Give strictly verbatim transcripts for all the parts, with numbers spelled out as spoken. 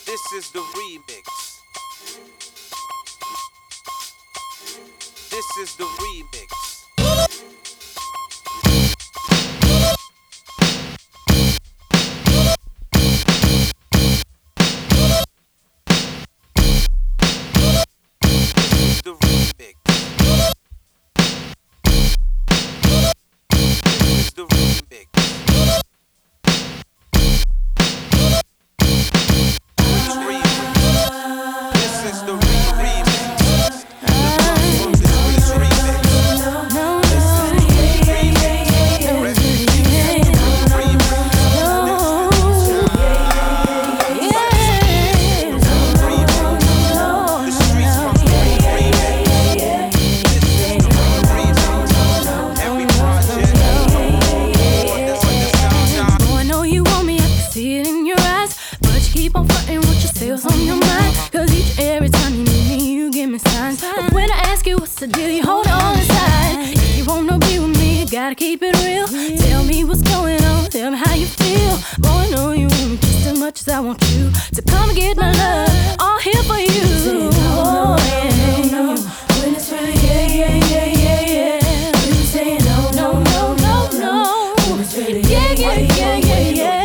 This is the remix. This is the remix. The remix. This is the remix. Keep on flirting with your sales on your mind, cause each and every time you meet me, you give me signs. But when I ask you what's the deal, you hold on inside. If you wanna be with me, you gotta keep it real. Tell me what's going on, tell me how you feel. Boy, I know you want me just as much as I want you to come and get my love, all here for you. Oh, yeah, no, no, when it's really yeah, yeah, yeah, yeah, yeah. When you say no, no, no, no, no, when it's really yeah, yeah, yeah, yeah, yeah.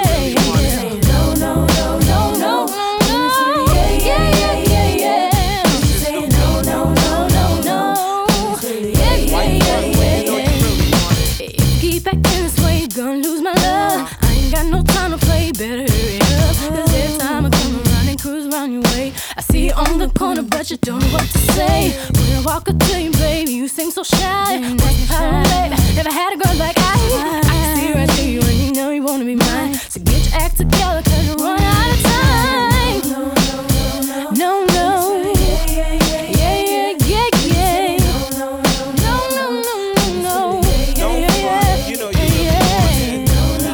Gonna lose my love. I ain't got no time to play. Better hurry up, cause every time I come around and cruise around your way, I see you on the corner, but you don't know what to say. When I walk up to you, baby, you seem so shy. That's how, baby, never had a girl like I. I can see right through you and you know you wanna be mine. So get your act together, cause you're running out of time. No, no, yeah, yeah, yeah, yeah. No, no, no, no, yeah, yeah, yeah. You know you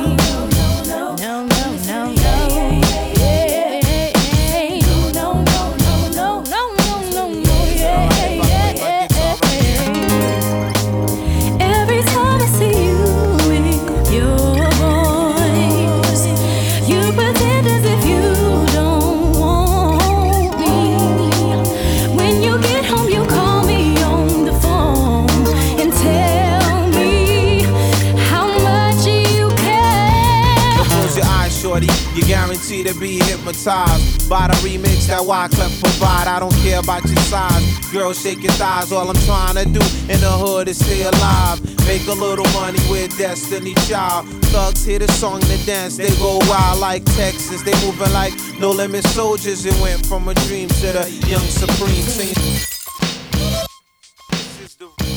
You're guaranteed to be hypnotized by the remix that Wyclef provide. I don't care about your size. Girl, shake your thighs. All I'm trying to do in the hood is stay alive. Make a little money with Destiny Child. Thugs hear the song and the dance. They go wild like Texas. They moving like No Limit Soldiers. It went from a dream to the young Supreme. Singing. This is the